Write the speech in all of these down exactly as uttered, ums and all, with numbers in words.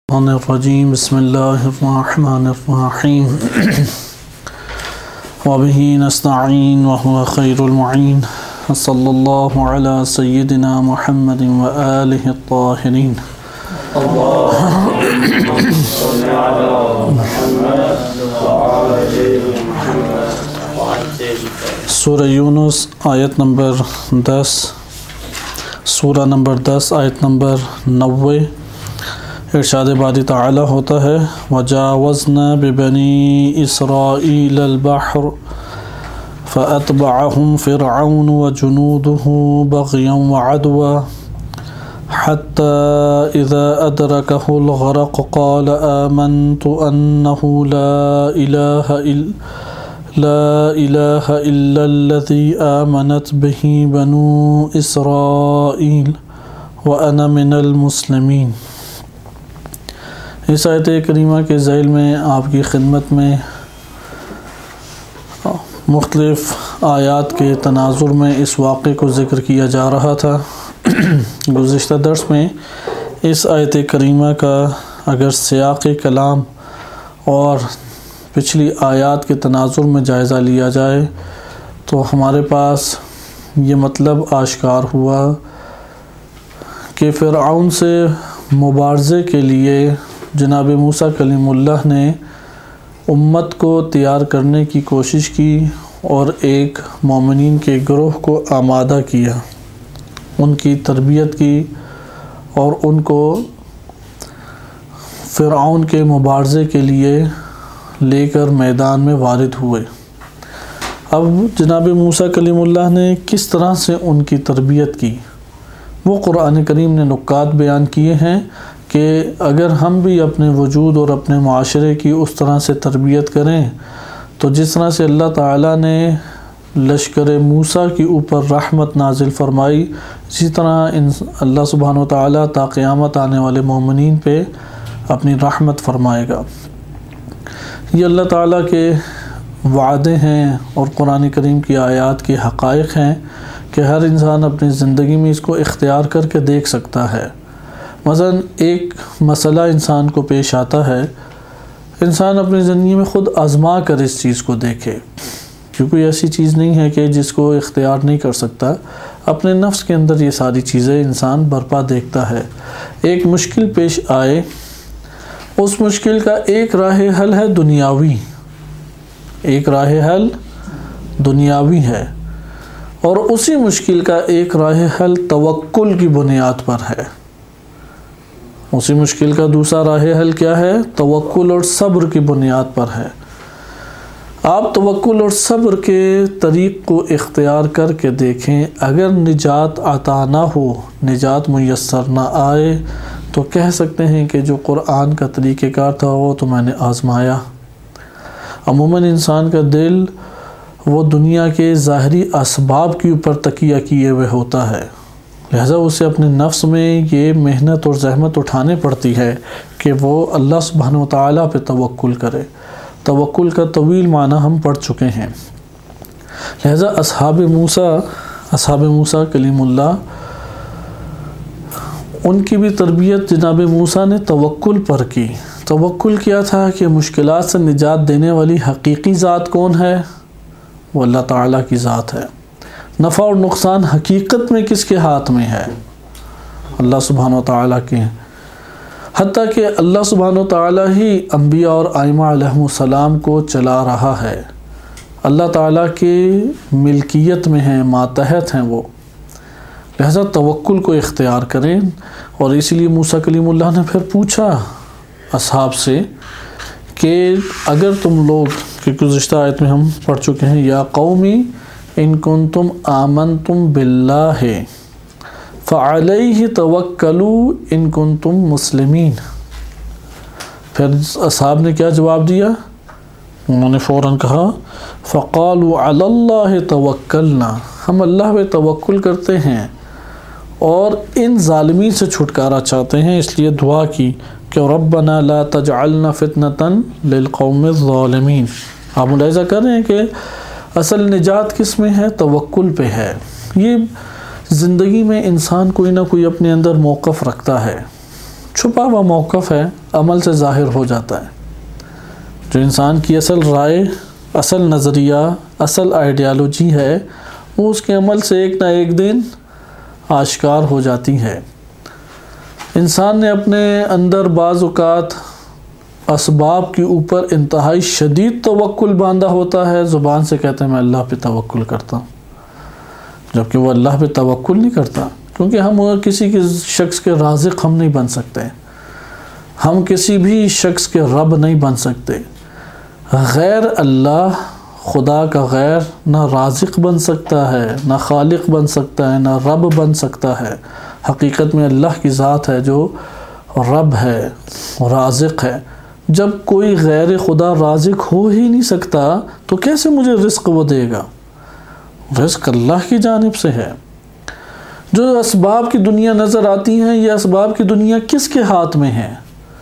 الرحمن الرجیم بسم اللہ الرحمن الرحیم وبہ نستعین وهو خیر المعین صلی اللہ علی سیدنا محمد وآلہ الطاہرین سورہ یونس آیت نمبر دس سورہ نمبر دس آیت نمبر نوے ارشاد باری تعالی ہوتا ہے وَجَاوَزْنَا بِبَنِي إِسْرَائِيلَ الْبَحْرَ فَأَتْبَعَهُمْ فِرْعَوْنُ وَجُنُودُهُ بَغْيًا وَعَدْوًا حَتَّى إِذَا أَدْرَكَهُ الْغَرَقُ قَالَ آمَنْتُ أَنَّهُ لَا إِلَهَ إِلَّا لا إله إلا الذي آمنت به بنو إسرائيل وأنا من المسلمين۔ اس آیت کریمہ کے ذیل میں آپ کی خدمت میں مختلف آیات کے تناظر میں اس واقعے کو ذکر کیا جا رہا تھا۔ گزشتہ درس میں اس آیت کریمہ کا اگر سیاق کلام اور پچھلی آیات کے تناظر میں جائزہ لیا جائے تو ہمارے پاس یہ مطلب آشکار ہوا کہ فرعون سے مبارزے کے لیے جناب موسیٰ کلیم اللہ نے امت کو تیار کرنے کی کوشش کی اور ایک مومنین کے گروہ کو آمادہ کیا، ان کی تربیت کی اور ان کو فرعون کے مبارزے کے لیے لے کر میدان میں وارد ہوئے۔ اب جناب موسیٰ کلیم اللہ نے کس طرح سے ان کی تربیت کی وہ قرآن کریم نے نکات بیان کیے ہیں کہ اگر ہم بھی اپنے وجود اور اپنے معاشرے کی اس طرح سے تربیت کریں تو جس طرح سے اللہ تعالیٰ نے لشکر موسیٰ کے اوپر رحمت نازل فرمائی، اسی طرح اللہ سبحانہ و تعالیٰ تا قیامت آنے والے مومنین پہ اپنی رحمت فرمائے گا۔ یہ اللہ تعالیٰ کے وعدے ہیں اور قرآن کریم کی آیات کے حقائق ہیں کہ ہر انسان اپنی زندگی میں اس کو اختیار کر کے دیکھ سکتا ہے۔ مثلا ایک مسئلہ انسان کو پیش آتا ہے، انسان اپنی زندگی میں خود آزما کر اس چیز کو دیکھے، کیونکہ ایسی چیز نہیں ہے کہ جس کو اختیار نہیں کر سکتا۔ اپنے نفس کے اندر یہ ساری چیزیں انسان برپا دیکھتا ہے۔ ایک مشکل پیش آئے، اس مشکل کا ایک راہ حل ہے دنیاوی، ایک راہ حل دنیاوی ہے، اور اسی مشکل کا ایک راہ حل توکل کی بنیاد پر ہے۔ اسی مشکل کا دوسرا راہ حل کیا ہے؟ توکل اور صبر کی بنیاد پر ہے۔ آپ توکل اور صبر کے طریق کو اختیار کر کے دیکھیں، اگر نجات عطا نہ ہو، نجات میسر نہ آئے تو کہہ سکتے ہیں کہ جو قرآن کا طریقہ کار تھا وہ تو میں نے آزمایا۔ عموماً انسان کا دل وہ دنیا کے ظاہری اسباب کے اوپر تکیہ کیے ہوئے ہوتا ہے، لہذا اسے اپنے نفس میں یہ محنت اور زحمت اٹھانے پڑتی ہے کہ وہ اللہ سبحانہ و تعالیٰ پہ توکل کرے۔ توکل کا طویل معنی ہم پڑھ چکے ہیں۔ لہذا اصحاب موسیٰ اصحاب موسیٰ کلیم اللہ، ان کی بھی تربیت جناب موسیٰ نے توکل پر کی۔ توکل کیا تھا کہ مشکلات سے نجات دینے والی حقیقی ذات کون ہے؟ وہ اللہ تعالیٰ کی ذات ہے۔ نفع اور نقصان حقیقت میں کس کے ہاتھ میں ہے؟ اللہ سبحانہ و تعالیٰ کے۔ حتیٰ کہ اللہ سبحانہ و تعالیٰ ہی انبیاء اور ائمہ علیہم السلام کو چلا رہا ہے، اللہ تعالیٰ کے ملکیت میں ہیں، ماتحت ہیں وہ، لہذا توکل کو اختیار کریں۔ اور اس لیے موسیٰ کلیم اللہ نے پھر پوچھا اصحاب سے کہ اگر تم لوگ، کہ گزشتہ آیت میں ہم پڑھ چکے ہیں، یا قومی ان کنتم آمنتم باللہ فعلیہ توکلوا ان کنتم مسلمین۔ پھر اصحاب نے کیا جواب دیا؟ انہوں نے فوراً کہا فقالوا علی اللہ توکلنا، ہم اللہ پہ توکل کرتے ہیں اور ان ظالمین سے چھٹکارا چاہتے ہیں، اس لیے دعا کی کہ ربنا لا تجعلنا فتنة للقوم الظالمین۔ آپ ملاحظہ کر رہے ہیں کہ اصل نجات کس میں ہے؟ توکل پہ ہے۔ یہ زندگی میں انسان کوئی نہ کوئی اپنے اندر موقف رکھتا ہے، چھپا ہوا موقف ہے عمل سے ظاہر ہو جاتا ہے۔ جو انسان کی اصل رائے، اصل نظریہ، اصل آئیڈیالوجی ہے وہ اس کے عمل سے ایک نہ ایک دن آشکار ہو جاتی ہے۔ انسان نے اپنے اندر بعض اوقات اسباب کے اوپر انتہائی شدید توکل باندھا ہوتا ہے، زبان سے کہتے ہیں میں اللہ پہ توکل کرتا ہوں، جبکہ وہ اللہ پہ توکل نہیں کرتا، کیونکہ ہم کسی کے شخص کے رازق ہم نہیں بن سکتے، ہم کسی بھی شخص کے رب نہیں بن سکتے۔ غیر اللہ، خدا کا غیر نہ رازق بن سکتا ہے، نہ خالق بن سکتا ہے، نہ رب بن سکتا ہے۔ حقیقت میں اللہ کی ذات ہے جو رب ہے، رازق ہے۔ جب کوئی غیر خدا رازق ہو ہی نہیں سکتا تو کیسے مجھے رزق وہ دے گا؟ رزق اللہ کی جانب سے ہے۔ جو اسباب کی دنیا نظر آتی ہیں، یہ اسباب کی دنیا کس کے ہاتھ میں ہے؟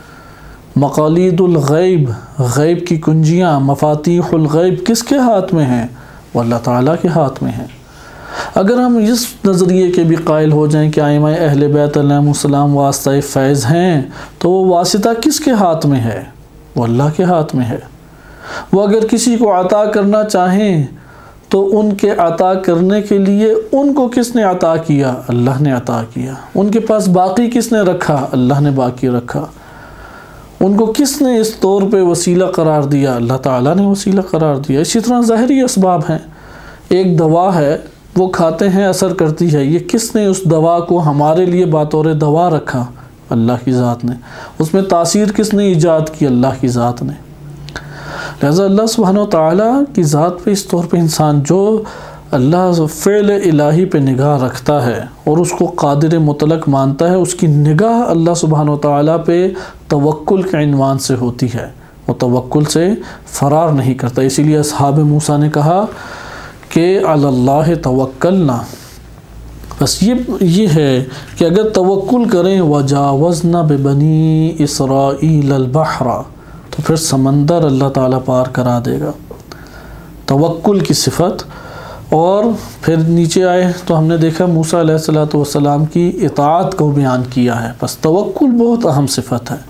مقالید الغیب، غیب کی کنجیاں، مفاتیح الغیب کس کے ہاتھ میں ہیں؟ وہ اللہ تعالیٰ کے ہاتھ میں ہیں۔ اگر ہم اس نظریے کے بھی قائل ہو جائیں کہ ائمہ اہل بیت علیہم السلام واسطہ فیض ہیں، تو وہ واسطہ کس کے ہاتھ میں ہے؟ وہ اللہ کے ہاتھ میں ہے۔ وہ اگر کسی کو عطا کرنا چاہیں تو ان کے عطا کرنے کے لیے ان کو کس نے عطا کیا؟ اللہ نے عطا کیا۔ ان کے پاس باقی کس نے رکھا؟ اللہ نے باقی رکھا۔ ان کو کس نے اس طور پہ وسیلہ قرار دیا؟ اللہ تعالیٰ نے وسیلہ قرار دیا۔ اسی طرح ظاہری اسباب ہیں، ایک دوا ہے، وہ کھاتے ہیں اثر کرتی ہے، یہ کس نے اس دوا کو ہمارے لیے بطور دوا رکھا؟ اللہ کی ذات نے۔ اس میں تاثیر کس نے ایجاد کی؟ اللہ کی ذات نے۔ لہذا اللہ سبحانہ وتعالیٰ کی ذات پہ اس طور پہ انسان جو اللہ فعل الہی پہ نگاہ رکھتا ہے اور اس کو قادر مطلق مانتا ہے، اس کی نگاہ اللہ سبحانہ وتعالیٰ پہ توکل کے عنوان سے ہوتی ہے، وہ توکل سے فرار نہیں کرتا۔ اسی لیے اصحاب موسیٰ نے کہا کہ علی اللہ توکلنا، بس یہ یہ ہے کہ اگر توکل کریں وجاوزنا ببنی اسرائیل البحر، تو پھر سمندر اللہ تعالیٰ پار کرا دے گا۔ توکل کی صفت۔ اور پھر نیچے آئے تو ہم نے دیکھا موسیٰ علیہ الصلوۃ والسلام کی اطاعت کو بیان کیا ہے، بس توکل بہت اہم صفت ہے۔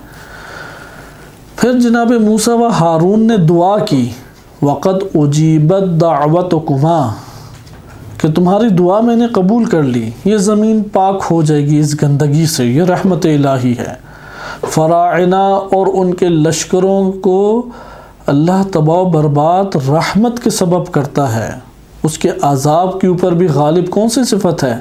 پھر جناب موسیٰ و ہارون نے دعا کی، وَقَدْ أُجِيبَتْ دَعْوَتُكُمَا، کہ تمہاری دعا میں نے قبول کر لی، یہ زمین پاک ہو جائے گی اس گندگی سے، یہ رحمت الہی ہے۔ فراعنہ اور ان کے لشکروں کو اللہ تباہ و برباد رحمت کے سبب کرتا ہے، اس کے عذاب کے اوپر بھی غالب کون سی صفت ہے؟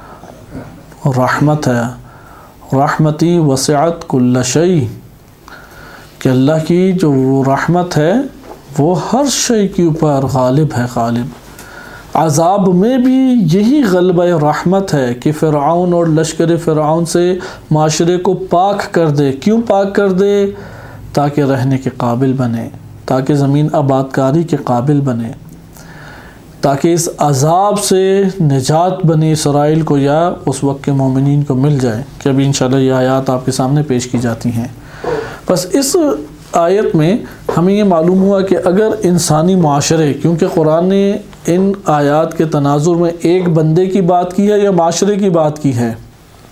رحمت ہے۔ رحمتی وسعت کل شیء، کہ اللہ کی جو رحمت ہے وہ ہر شے کے اوپر غالب ہے، غالب۔ عذاب میں بھی یہی غلبہ رحمت ہے کہ فرعون اور لشکر فرعون سے معاشرے کو پاک کر دے۔ کیوں پاک کر دے؟ تاکہ رہنے کے قابل بنے، تاکہ زمین آباد کاری کے قابل بنے، تاکہ اس عذاب سے نجات بنی اسرائیل کو یا اس وقت کے مومنین کو مل جائے، کہ ابھی انشاءاللہ یہ آیات آپ کے سامنے پیش کی جاتی ہیں۔ بس اس آیت میں ہمیں یہ معلوم ہوا کہ اگر انسانی معاشرے، کیونکہ قرآن نے ان آیات کے تناظر میں ایک بندے کی بات کی ہے یا معاشرے کی بات کی ہے؟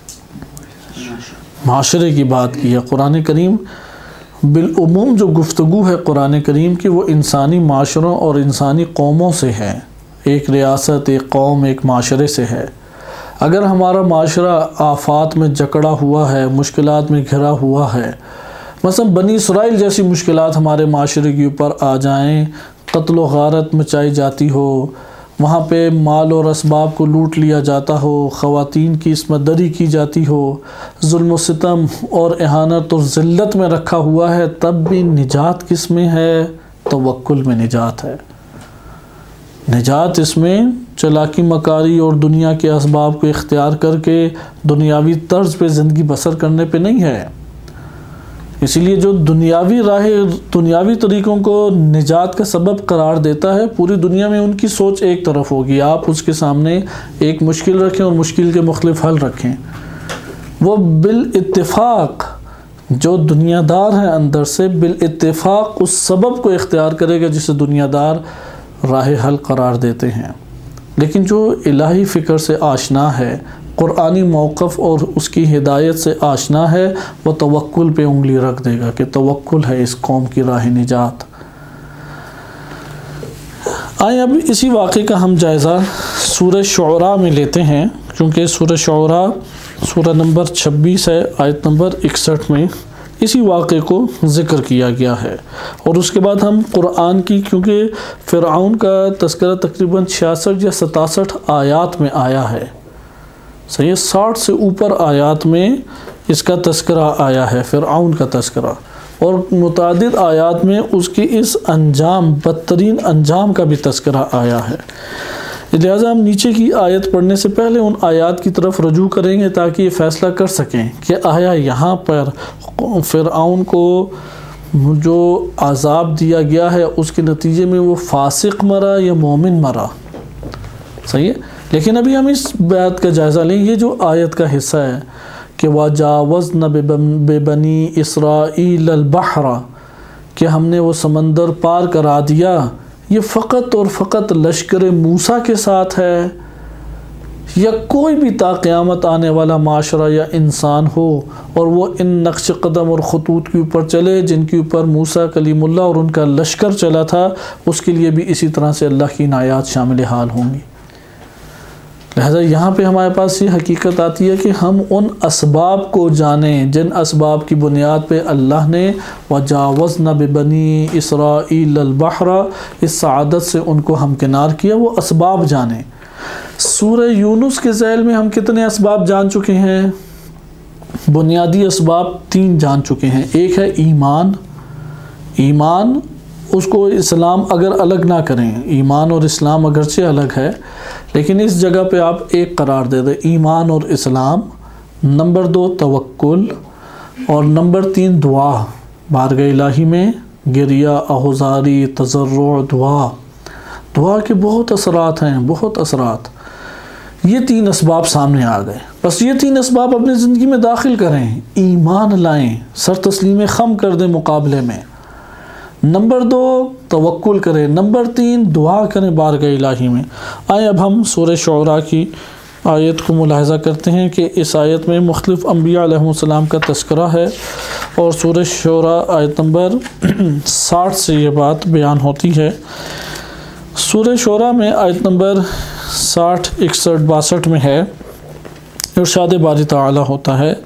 معاشرے کی بات کی ہے۔ قرآن کریم بالعموم جو گفتگو ہے قرآن کریم کی، وہ انسانی معاشروں اور انسانی قوموں سے ہے، ایک ریاست، ایک قوم، ایک معاشرے سے ہے۔ اگر ہمارا معاشرہ آفات میں جکڑا ہوا ہے، مشکلات میں گھرا ہوا ہے، مثلا بنی اسرائیل جیسی مشکلات ہمارے معاشرے کے اوپر آ جائیں، قتل و غارت مچائی جاتی ہو، وہاں پہ مال اور اسباب کو لوٹ لیا جاتا ہو، خواتین کی عصمت دری کی جاتی ہو، ظلم و ستم اور اہانت اور ذلت میں رکھا ہوا ہے، تب بھی نجات کس میں ہے؟ توکل میں نجات ہے۔ نجات اس میں چلاکی مکاری اور دنیا کے اسباب کو اختیار کر کے دنیاوی طرز پہ زندگی بسر کرنے پہ نہیں ہے۔ اسی لیے جو دنیاوی راہ دنیاوی طریقوں کو نجات کا سبب قرار دیتا ہے، پوری دنیا میں ان کی سوچ ایک طرف ہوگی، آپ اس کے سامنے ایک مشکل رکھیں اور مشکل کے مختلف حل رکھیں، وہ بالاتفاق جو دنیا دار ہے اندر سے بالاتفاق اس سبب کو اختیار کرے گا جسے دنیا دار راہ حل قرار دیتے ہیں۔ لیکن جو الہی فکر سے آشنا ہے، قرآنی موقف اور اس کی ہدایت سے آشنا ہے وہ توکل پہ انگلی رکھ دے گا کہ توکل ہے اس قوم کی راہ نجات۔ آئیں اب اسی واقعے کا ہم جائزہ سورہ شعراء میں لیتے ہیں، کیونکہ سورہ شعراء سورہ نمبر چھبیس ہے، آیت نمبر اکسٹھ میں اسی واقعے کو ذکر کیا گیا ہے۔ اور اس کے بعد ہم قرآن کی، کیونکہ فرعون کا تذکرہ تقریباً چھیاسٹھ یا ستاسٹھ آیات میں آیا ہے، صحیح، ساٹھ سے اوپر آیات میں اس کا تذکرہ آیا ہے، فرعون کا تذکرہ، اور متعدد آیات میں اس کی اس انجام، بدترین انجام کا بھی تذکرہ آیا ہے۔ لہٰذا ہم نیچے کی آیت پڑھنے سے پہلے ان آیات کی طرف رجوع کریں گے تاکہ یہ فیصلہ کر سکیں کہ آیا یہاں پر فرعون کو جو عذاب دیا گیا ہے اس کے نتیجے میں وہ فاسق مرا یا مومن مرا، صحیح ہے۔ لیکن ابھی ہم اس بات کا جائزہ لیں، یہ جو آیت کا حصہ ہے کہ وَجَاوَزْنَا بِبَنِي إِسْرَائِيلَ الْبَحْرَ، کہ ہم نے وہ سمندر پار کرا دیا، یہ فقط اور فقط لشکر موسیٰ کے ساتھ ہے، یا کوئی بھی تا قیامت آنے والا معاشرہ یا انسان ہو اور وہ ان نقش قدم اور خطوط کے اوپر چلے جن کے اوپر موسیٰ کلیم اللہ اور ان کا لشکر چلا تھا، اس کے لیے بھی اسی طرح سے اللہ کی عنایات شامل حال ہوں گی۔ لہذا یہاں پہ ہمارے پاس یہ حقیقت آتی ہے کہ ہم ان اسباب کو جانیں جن اسباب کی بنیاد پہ اللہ نے وَجَاوَزْنَا بِبَنِي إِسْرَائِيلَ الْبَحْرَ اس سعادت سے ان کو ہمکنار کیا، وہ اسباب جانیں۔ سورہ یونس کے ذیل میں ہم کتنے اسباب جان چکے ہیں؟ بنیادی اسباب تین جان چکے ہیں۔ ایک ہے ایمان، ایمان اس کو اسلام اگر الگ نہ کریں، ایمان اور اسلام اگرچہ الگ ہے لیکن اس جگہ پہ آپ ایک قرار دے دیں، ایمان اور اسلام۔ نمبر دو توکل، اور نمبر تین دعا، بارگاہ الہی میں گریہ، آہوزاری، تضرع، دعا۔ دعا کے بہت اثرات ہیں، بہت اثرات۔ یہ تین اسباب سامنے آ گئے، بس یہ تین اسباب اپنی زندگی میں داخل کریں، ایمان لائیں، سر تسلیم خم کر دیں مقابلے میں۔ نمبر دو توکل کریں، نمبر تین دعا کریں بارگاہ الہی میں۔ آئیں اب ہم سورہ شعراء کی آیت کو ملاحظہ کرتے ہیں کہ اس آیت میں مختلف انبیاء علیہ السلام کا تذکرہ ہے، اور سورہ شعراء آیت نمبر ساٹھ سے یہ بات بیان ہوتی ہے۔ سورہ شعراء میں آیت نمبر ساٹھ، اکسٹھ، باسٹھ میں ہے، ارشاد باری تعالی ہوتا ہے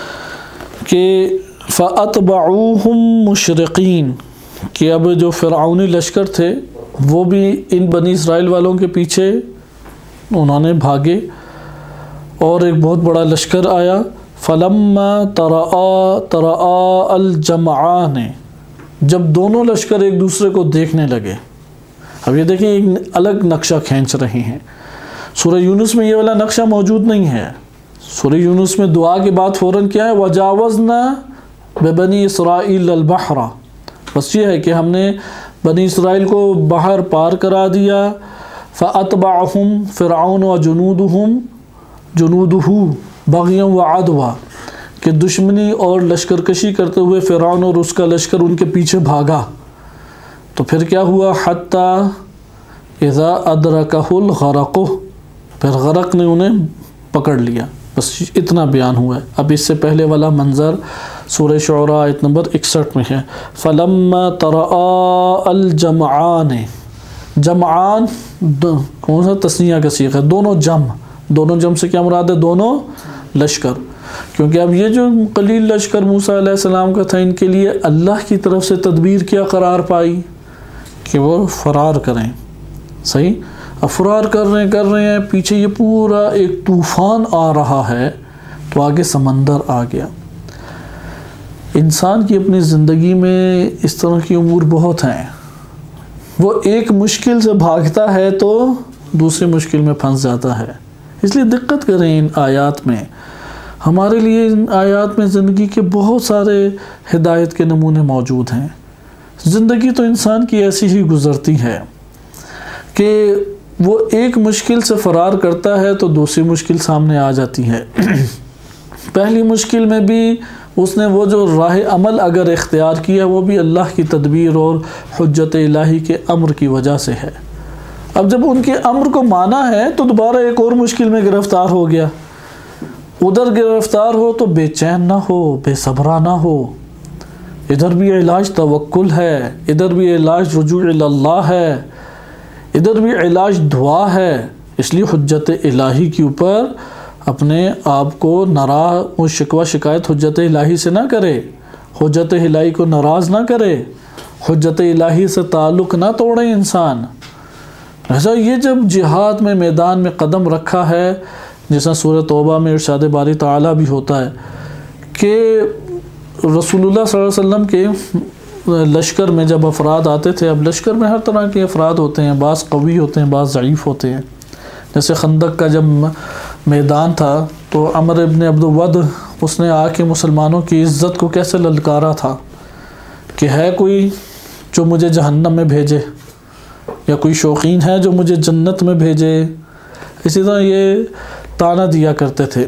کہ فَأَتْبَعُوهُمْ مُشْرِقِينَ، کہ اب جو فرعونی لشکر تھے وہ بھی ان بنی اسرائیل والوں کے پیچھے انہوں نے بھاگے، اور ایک بہت بڑا لشکر آیا۔ فَلَمَّا تَرَآ تَرَآ الْجَمْعَانِ، جب دونوں لشکر ایک دوسرے کو دیکھنے لگے۔ اب یہ دیکھیں ایک الگ نقشہ کھینچ رہے ہیں، سورہ یونس میں یہ والا نقشہ موجود نہیں ہے۔ سورہ یونس میں دعا کے بعد فوراً کیا ہے؟ وَجَاوَزْنَا بِبَنِي إِسْرَائِيلَ الْبَحْرَ، بس یہ ہے کہ ہم نے بنی اسرائیل کو باہر پار کرا دیا۔ فَأَتْبَعَهُمْ فِرْعَوْنُ وَجُنُودُهُمْ جُنُودُهُ بَغْيًا وَعَدْوًا، کہ دشمنی اور لشکر کشی کرتے ہوئے فرعون اور اس کا لشکر ان کے پیچھے بھاگا۔ تو پھر کیا ہوا؟ حَتَّى إِذَا أَدْرَكَهُ الْغَرَقُ، پھر غرق نے انہیں پکڑ لیا۔ بس اتنا بیان ہوا ہے۔ اب اس سے پہلے والا منظر سورہ شعراء آیت نمبر اکسٹھ میں ہے۔ فَلَمَّا تَرَآ الْجَمْعَانِ، جمعان کون سا تثنیہ کا صیغہ ہے، دونوں جم، دونوں جم سے کیا مراد ہے؟ دونوں لشکر، کیونکہ اب یہ جو قلیل لشکر موسیٰ علیہ السلام کا تھا ان کے لیے اللہ کی طرف سے تدبیر کیا قرار پائی کہ وہ فرار کریں، صحیح، اب فرار کر رہے ہیں کر رہے ہیں پیچھے یہ پورا ایک طوفان آ رہا ہے، تو آگے سمندر آ گیا۔ انسان کی اپنی زندگی میں اس طرح کی امور بہت ہیں، وہ ایک مشکل سے بھاگتا ہے تو دوسری مشکل میں پھنس جاتا ہے۔ اس لیے دقت کریں ان آیات میں، ہمارے لیے ان آیات میں زندگی کے بہت سارے ہدایت کے نمونے موجود ہیں۔ زندگی تو انسان کی ایسی ہی گزرتی ہے کہ وہ ایک مشکل سے فرار کرتا ہے تو دوسری مشکل سامنے آ جاتی ہے۔ پہلی مشکل میں بھی اس نے وہ جو راہ عمل اگر اختیار کیا وہ بھی اللہ کی تدبیر اور حجت الہی کے امر کی وجہ سے ہے۔ اب جب ان کے امر کو مانا ہے تو دوبارہ ایک اور مشکل میں گرفتار ہو گیا، ادھر گرفتار ہو تو بے چین نہ ہو، بے صبرا نہ ہو، ادھر بھی علاج توکل ہے، ادھر بھی علاج رجوع اللہ ہے، ادھر بھی علاج دعا ہے۔ اس لیے حجت الہی کے اوپر اپنے آپ کو ناراض و شکوہ شکایت حجت الہی سے نہ کرے، حجت الہی کو ناراض نہ کرے، حجت الہی سے تعلق نہ توڑے انسان۔ ایسا یہ جب جہاد میں میدان میں قدم رکھا ہے، جیسا سورہ توبہ میں ارشاد باری تعالیٰ بھی ہوتا ہے کہ رسول اللہ صلی اللہ علیہ وسلم کے لشکر میں جب افراد آتے تھے، اب لشکر میں ہر طرح کے افراد ہوتے ہیں، بعض قوی ہوتے ہیں، بعض ضعیف ہوتے ہیں۔ جیسے خندق کا جب میدان تھا تو عمر ابن عبد الود اس نے آ کے مسلمانوں کی عزت کو کیسے للکارا تھا کہ ہے کوئی جو مجھے جہنم میں بھیجے، یا کوئی شوقین ہے جو مجھے جنت میں بھیجے۔ اسی طرح یہ تانا دیا کرتے تھے،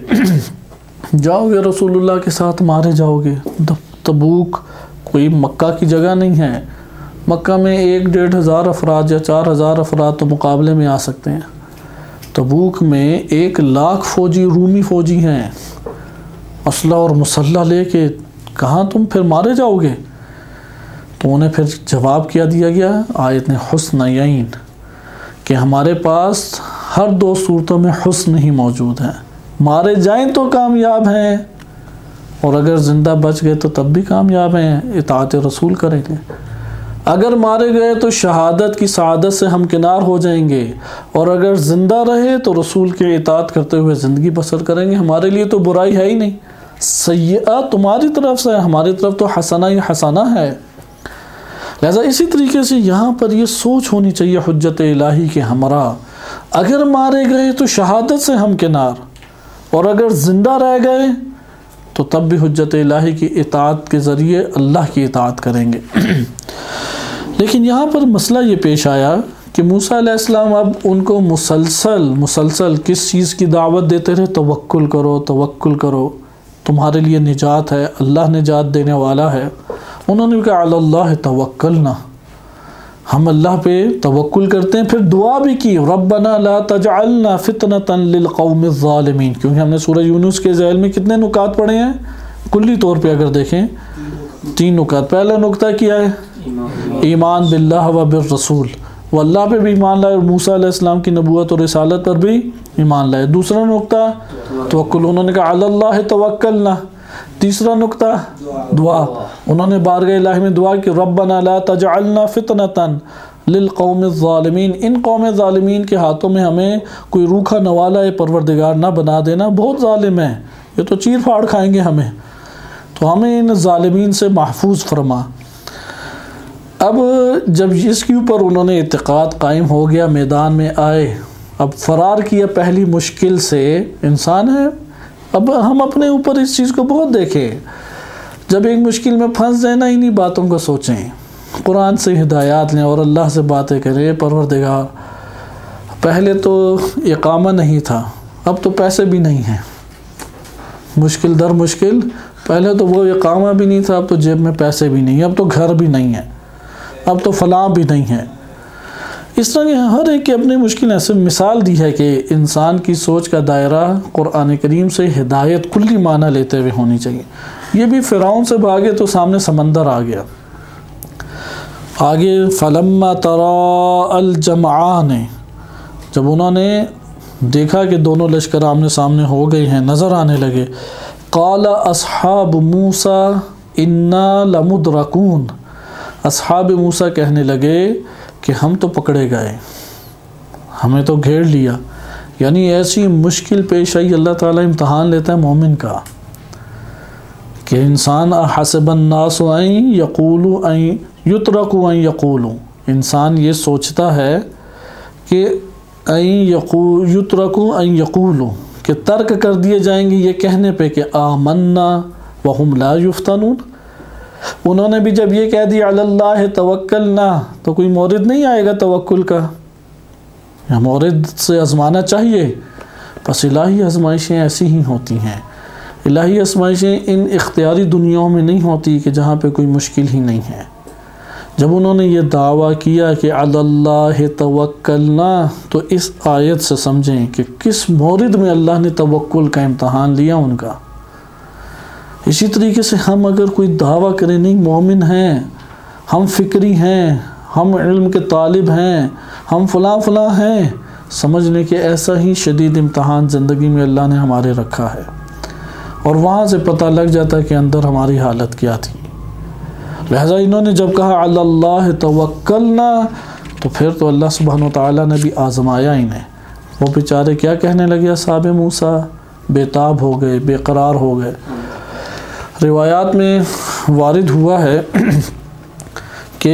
جاؤ گے رسول اللہ کے ساتھ مارے جاؤ گے۔ تبوک کوئی مکہ کی جگہ نہیں ہے، مکہ میں ایک ڈیڑھ ہزار افراد یا چار ہزار افراد تو مقابلے میں آ سکتے ہیں، تبوک میں ایک لاکھ فوجی رومی فوجی ہیں، اسلحہ اور مسلح لے کے، کہاں تم پھر مارے جاؤ گے؟ تو انہیں پھر جواب کیا دیا گیا آیت نے حسنین، کہ ہمارے پاس ہر دو صورتوں میں حسن ہی موجود ہے، مارے جائیں تو کامیاب ہیں، اور اگر زندہ بچ گئے تو تب بھی کامیاب ہیں، اطاعت رسول کریں گے۔ اگر مارے گئے تو شہادت کی سعادت سے ہمکنار ہو جائیں گے، اور اگر زندہ رہے تو رسول کے اطاعت کرتے ہوئے زندگی بسر کریں گے۔ ہمارے لیے تو برائی ہے ہی نہیں، سیئہ تمہاری طرف سے، ہماری طرف تو حسنہ ہی حسنہ ہے۔ لہذا اسی طریقے سے یہاں پر یہ سوچ ہونی چاہیے حجت الہی کے ہمراہ، اگر مارے گئے تو شہادت سے ہمکنار، اور اگر زندہ رہ گئے تو تب بھی حجت الہی کی اطاعت کے ذریعے اللہ کی اطاعت کریں گے۔ لیکن یہاں پر مسئلہ یہ پیش آیا کہ موسیٰ علیہ السلام اب ان کو مسلسل مسلسل کس چیز کی دعوت دیتے رہے؟ توکل کرو، توکل کرو، تمہارے لیے نجات ہے، اللہ نجات دینے والا ہے۔ انہوں نے کہا علی اللہ توکلنا، ہم اللہ پہ توکل کرتے ہیں۔ پھر دعا بھی کی ربنا لا تجعلنا فتنة للقوم الظالمین، کیونکہ ہم نے سورہ یونس کے ذیل میں کتنے نکات پڑھے ہیں؟ کلی طور پہ اگر دیکھیں تین نکات۔ پہلا نکتہ کیا ہے؟ ایمان باللہ و بالرسول، وہ اللہ پہ بھی ایمان لائے، اور موسیٰ علیہ السلام کی نبوت اور رسالت پر بھی ایمان لائے۔ دوسرا نکتہ توکل، انہوں نے کہا علی اللہ توکلنا۔ تیسرا نکتہ دعا، انہوں نے بارگاہ الہی میں دعا کی ربنا لا تجعلنا فتنة للقوم الظالمین، ان قوم ظالمین کے ہاتھوں میں ہمیں کوئی روکھا نوالا ہے پروردگار نہ بنا دینا، بہت ظالم ہیں، یہ تو چیر پھاڑ کھائیں گے ہمیں، تو ہمیں ان ظالمین سے محفوظ فرما۔ اب جب اس کے اوپر انہوں نے اعتقاد قائم ہو گیا، میدان میں آئے، اب فرار کیا پہلی مشکل سے، انسان ہے، اب ہم اپنے اوپر اس چیز کو بہت دیکھیں، جب ایک مشکل میں پھنس جائیں نا، انہی باتوں کو سوچیں، قرآن سے ہدایات لیں اور اللہ سے باتیں کریں۔ پروردگار پہلے تو اقامہ نہیں تھا، اب تو پیسے بھی نہیں ہیں، مشکل در مشکل، پہلے تو وہ اقامہ بھی نہیں تھا، اب تو جیب میں پیسے بھی نہیں، اب تو گھر بھی نہیں ہے، اب تو فلاں بھی نہیں ہے۔ اس طرح ہر ایک کی اپنی مشکل ایسے مثال دی ہے کہ انسان کی سوچ کا دائرہ قرآن کریم سے ہدایت کلی معنی لیتے ہوئے ہونی چاہیے۔ یہ بھی فرعون سے بھاگے تو سامنے سمندر آ گیا، آگے فلما تراء الجمعان، جب انہوں نے دیکھا کہ دونوں لشکر آمنے سامنے ہو گئے ہیں، نظر آنے لگے، قال اصحاب موسیٰ انا لمدرکون، اصحاب موسیٰ کہنے لگے کہ ہم تو پکڑے گئے، ہمیں تو گھیر لیا۔ یعنی ایسی مشکل پیش آئی، اللہ تعالیٰ امتحان لیتا ہے مومن کا کہ انسان حسب الناس ان یقولوا ان یترکوا ان یقولوا، انسان یہ سوچتا ہے کہ ان یقول یترکوا ان یقولوا، کہ ترک کر دیے جائیں گے یہ کہنے پہ کہ آمنا وہم لا یفتنون۔ انہوں نے بھی جب یہ کہہ دیا علی اللہ توکلنا، تو کوئی مورد نہیں آئے گا توکل کا، مورد سے آزمانا چاہیے۔ بس الہی آزمائشیں ایسی ہی ہوتی ہیں، الہی آزمائشیں ان اختیاری دنیاؤں میں نہیں ہوتی کہ جہاں پہ کوئی مشکل ہی نہیں ہے، جب انہوں نے یہ دعویٰ کیا کہ علی اللہ توکلنا، تو اس آیت سے سمجھیں کہ کس مورد میں اللہ نے توکل کا امتحان لیا ان کا۔ اسی طریقے سے ہم اگر کوئی دعویٰ کریں نہیں مومن ہیں، ہم فکری ہیں، ہم علم کے طالب ہیں، ہم فلاں فلاں ہیں، سمجھ لیں کہ ایسا ہی شدید امتحان زندگی میں اللہ نے ہمارے رکھا ہے، اور وہاں سے پتہ لگ جاتا ہے کہ اندر ہماری حالت کیا تھی۔ لہٰذا انہوں نے جب کہا علی اللہ توکلنا، تو پھر تو اللہ سبحانہ و تعالیٰ نے بھی آزمایا انہیں۔ وہ بیچارے کیا کہنے لگے اصحاب موسیٰ؟ بے تاب ہو گئے، بے قرار ہو گئے۔ روایات میں وارد ہوا ہے کہ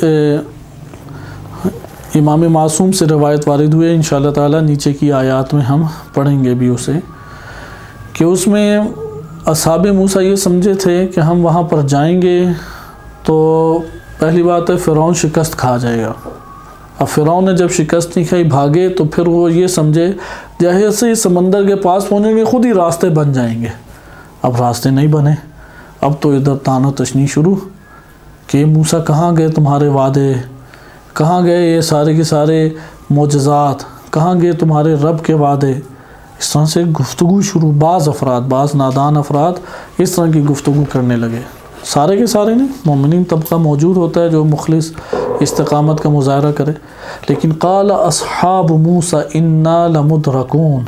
امام معصوم سے روایت وارد ہوئے، انشاءاللہ تعالیٰ نیچے کی آیات میں ہم پڑھیں گے بھی اسے، کہ اس میں اصحاب موسیٰ یہ سمجھے تھے کہ ہم وہاں پر جائیں گے تو پہلی بات ہے فرعون شکست کھا جائے گا۔ اب فرعون نے جب شکست نہیں کھائی بھاگے، تو پھر وہ یہ سمجھے جیسے ہی سمندر کے پاس پہنچیں گے خود ہی راستے بن جائیں گے۔ اب راستے نہیں بنے، اب تو ادھر تان و تشنی شروع کہ موسیٰ کہاں گئے تمہارے وعدے، کہاں گئے یہ سارے کے سارے معجزات، کہاں گئے تمہارے رب کے وعدے۔ اس طرح سے گفتگو شروع، بعض افراد، بعض نادان افراد اس طرح کی گفتگو کرنے لگے۔ سارے کے سارے نہیں، مومنین طبقہ موجود ہوتا ہے جو مخلص استقامت کا مظاہرہ کرے، لیکن قال اصحاب موسیٰ انا لمدرکون،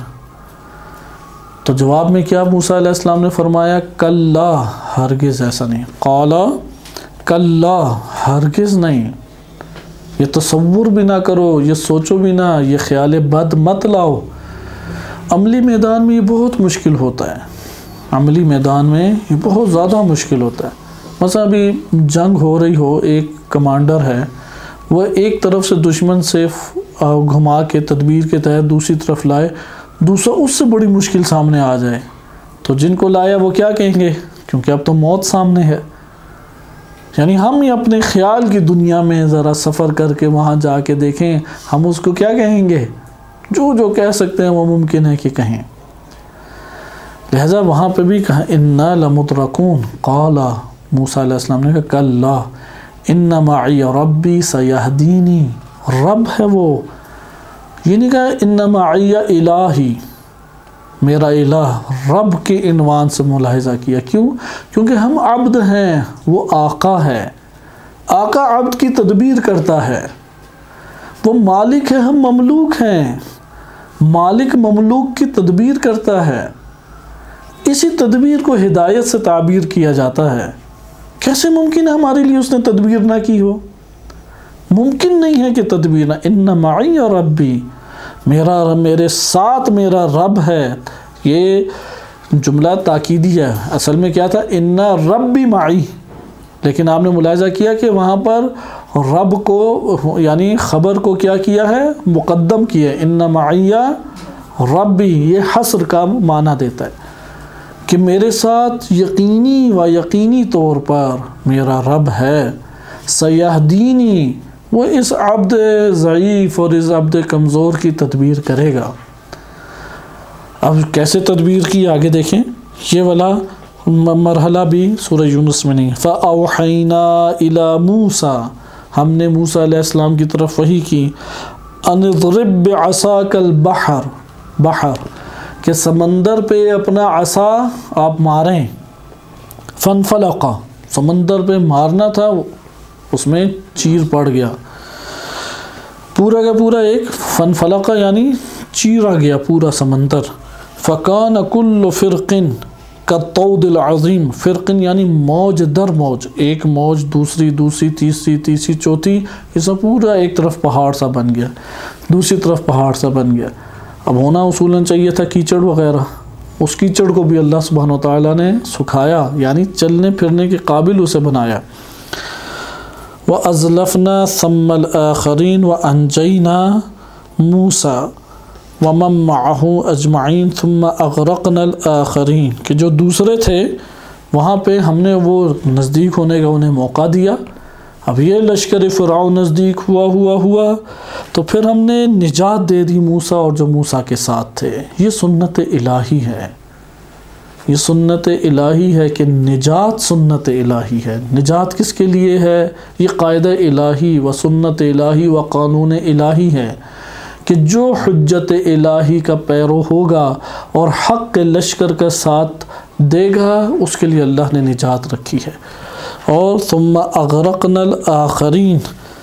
تو جواب میں کیا موسیٰ علیہ السلام نے فرمایا کلا، ہرگز ایسا نہیں، قال کلا، ہرگز نہیں، یہ تصور بھی نہ کرو، یہ سوچو بھی نہ، یہ خیال بد مت لاؤ۔ عملی میدان میں یہ بہت مشکل ہوتا ہے، عملی میدان میں یہ بہت زیادہ مشکل ہوتا ہے۔ مثلا ابھی جنگ ہو رہی ہو، ایک کمانڈر ہے، وہ ایک طرف سے دشمن سے گھما کے تدبیر کے تحت دوسری طرف لائے، دوسرا اس سے بڑی مشکل سامنے آ جائے، تو جن کو لایا وہ کیا کہیں گے؟ کیونکہ اب تو موت سامنے ہے۔ یعنی ہم ہی اپنے خیال کی دنیا میں ذرا سفر کر کے وہاں جا کے دیکھیں، ہم اس کو کیا کہیں گے؟ جو جو کہہ سکتے ہیں وہ ممکن ہے کہ کہیں۔ لہذا وہاں پہ بھی کہا انا لمدرکون، قال موسیٰ علیہ السلام نے کہا کلا ان معی ربی سیہدینی، رب ہے وہ، یہ نہیں کہا ان معی الہی، میرا الہ، رب کے عنوان سے ملاحظہ کیا۔ کیوں؟ کیونکہ ہم عبد ہیں، وہ آقا ہے، آقا عبد کی تدبیر کرتا ہے، وہ مالک ہے، ہم مملوک ہیں، مالک مملوک کی تدبیر کرتا ہے، اسی تدبیر کو ہدایت سے تعبیر کیا جاتا ہے۔ کیسے ممکن ہے ہمارے لیے اس نے تدبیر نہ کی ہو؟ ممکن نہیں ہے کہ تدبیر نہ، ان معی ربی، میرا رب، میرے ساتھ میرا رب ہے، یہ جملہ تاکیدی ہے۔ اصل میں کیا تھا؟ ان ربی معی، لیکن آپ نے ملاحظہ کیا کہ وہاں پر رب کو یعنی خبر کو کیا کیا ہے؟ مقدم کیا ہے، ان معی ربی، یہ حصر کا معنی دیتا ہے کہ میرے ساتھ یقینی و یقینی طور پر میرا رب ہے، سیہدینی، وہ اس عبد ضعیف اور اس عبد کمزور کی تدبیر کرے گا۔ اب کیسے تدبیر کی آگے دیکھیں، یہ والا مرحلہ بھی سورہ یونس میں نہیں۔ فَأَوْحَيْنَا إِلَى مُوسَى، ہم نے موسیٰ علیہ السلام کی طرف وحی کی، أَنِ اضْرِب بِعَصَاكَ الْبَحْرَ، بحر، کہ سمندر پہ اپنا عصا آپ ماریں، فَانْفَلَقَ، سمندر پہ مارنا تھا، اس میں چیر پڑ گیا، پورا کا پورا ایک فَانْفَلَقَ یعنی چیرا گیا پورا سمندر۔ فَكَانَ كُلُّ فِرْقٍ كَالطَّوْدِ الْعَظِيمِ، فرقن یعنی موج در موج، ایک موج دوسری دوسری تیسری تیسری چوتھی، یہ سب پورا ایک طرف پہاڑ سا بن گیا، دوسری طرف پہاڑ سا بن گیا۔ اب ہونا اصولاً چاہیے تھا کیچڑ وغیرہ، اس کیچڑ کو بھی اللہ سبحانہ و تعالیٰ نے سکھایا، یعنی چلنے پھرنے کے قابل اسے بنایا۔ وَأَزْلَفْنَا ثَمَّ الْآخَرِينَ وَأَنْجَيْنَا مُوسَى وَمَن مَّعَهُ أَجْمَعِينَ ثُمَّ أَغْرَقْنَا الْآخَرِينَ، کہ جو دوسرے تھے وہاں پہ ہم نے وہ نزدیک ہونے کا انہیں موقع دیا۔ اب یہ لشکر فرعون نزدیک ہوا ہوا ہوا تو پھر ہم نے نجات دے دی موسیٰ اور جو موسیٰ کے ساتھ تھے۔ یہ سنت الہی ہے، یہ سنت الہی ہے کہ نجات سنت الہی ہے. نجات کس کے لیے ہے؟ یہ قاعدہ الہی و سنت الہی و قانون الہی ہے کہ جو حجت الہی کا پیرو ہوگا اور حق کے لشکر کا ساتھ دے گا اس کے لیے اللہ نے نجات رکھی ہے. اور ثم اغرقنا الآخرین،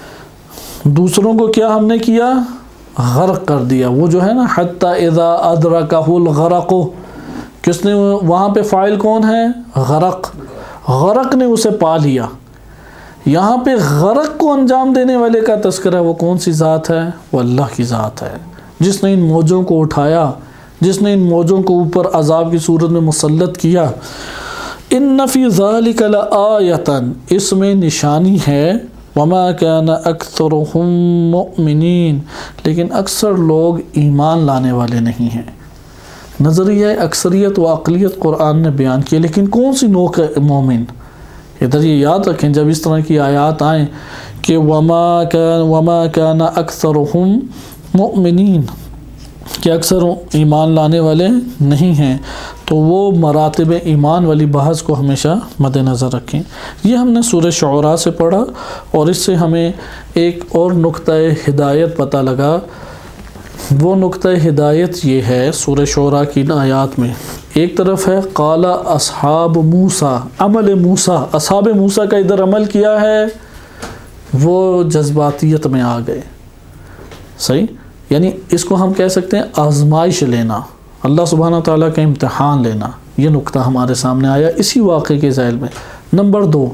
دوسروں کو کیا ہم نے کیا؟ غرق کر دیا. وہ جو ہے نا حتی اذا ادرکہ الغرق، کس نے وہاں پہ فاعل کون ہے؟ غرق. غرق نے اسے پا لیا. یہاں پہ غرق کو انجام دینے والے کا تذکرہ وہ کون سی ذات ہے؟ وہ اللہ کی ذات ہے جس نے ان موجوں کو اٹھایا، جس نے ان موجوں کو اوپر عذاب کی صورت میں مسلط کیا. ان فی ذلک لآیۃ، اس میں نشانی ہے. وما کان اکثرهم مؤمنین، لیکن اکثر لوگ ایمان لانے والے نہیں ہیں. نظریہ اکثریت و اقلیت قرآن نے بیان کیا، لیکن کون سی نوع کا مومن؟ ادھر یہ یاد رکھیں جب اس طرح کی آیات آئیں کہ وما کان وما کان اکثرهم مؤمنین، کہ اکثر ایمان لانے والے نہیں ہیں، تو وہ مراتب ایمان والی بحث کو ہمیشہ مد نظر رکھیں. یہ ہم نے سورہ شعراء سے پڑھا اور اس سے ہمیں ایک اور نقطہ ہدایت پتہ لگا. وہ نقطہ ہدایت یہ ہے سورہ شعراء کی آیات میں، ایک طرف ہے قال اصحاب موسیٰ، عمل موسیٰ، اصحاب موسیٰ کا ادھر عمل کیا ہے؟ وہ جذباتیت میں آ گئے. صحیح، یعنی اس کو ہم کہہ سکتے ہیں آزمائش لینا، اللہ سبحانہ تعالیٰ کا امتحان لینا. یہ نقطہ ہمارے سامنے آیا اسی واقعے کے ذیل میں. نمبر دو،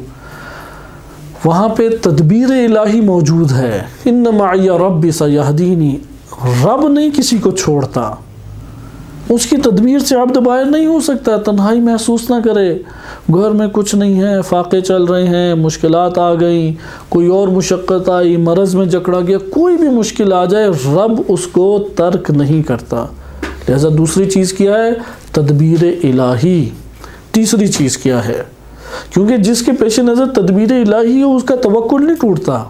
وہاں پہ تدبیر الہی موجود ہے. ان معی ربی سیہدینی، رب نہیں کسی کو چھوڑتا، اس کی تدبیر سے عبد باہر نہیں ہو سکتا. تنہائی محسوس نہ کرے، گھر میں کچھ نہیں ہے، فاقے چل رہے ہیں، مشکلات آ گئیں، کوئی اور مشقت آئی، مرض میں جکڑا گیا، کوئی بھی مشکل آ جائے رب اس کو ترک نہیں کرتا. لہذا دوسری چیز کیا ہے؟ تدبیر الہی. تیسری چیز کیا ہے؟ کیونکہ جس کے پیش نظر تدبیر الہی ہے اس کا توکل نہیں ٹوٹتا.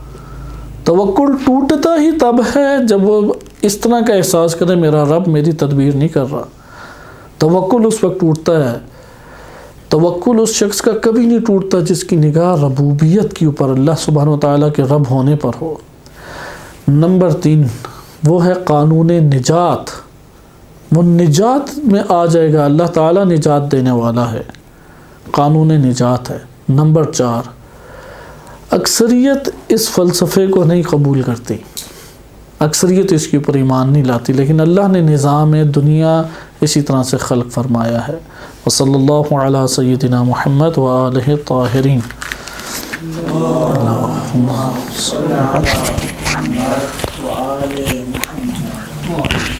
توکل ٹوٹتا ہی تب ہے جب وہ اس طرح کا احساس کرے میرا رب میری تدبیر نہیں کر رہا. توکل اس وقت ٹوٹتا ہے. توکل اس شخص کا کبھی نہیں ٹوٹتا جس کی نگاہ ربوبیت کے اوپر، اللہ سبحانہ وتعالیٰ کے رب ہونے پر ہو. نمبر تین، وہ ہے قانون نجات. وہ نجات میں آ جائے گا، اللہ تعالیٰ نجات دینے والا ہے، قانون نجات ہے. نمبر چار، اکثریت اس فلسفے کو نہیں قبول کرتی، اکثریت اس کے اوپر ایمان نہیں لاتی، لیکن اللہ نے نظام دنیا اسی طرح سے خلق فرمایا ہے. وصلی اللہ علی سیدنا محمد وآلہ الطاہرین. اللہم صل علی محمد وآلہ محمد.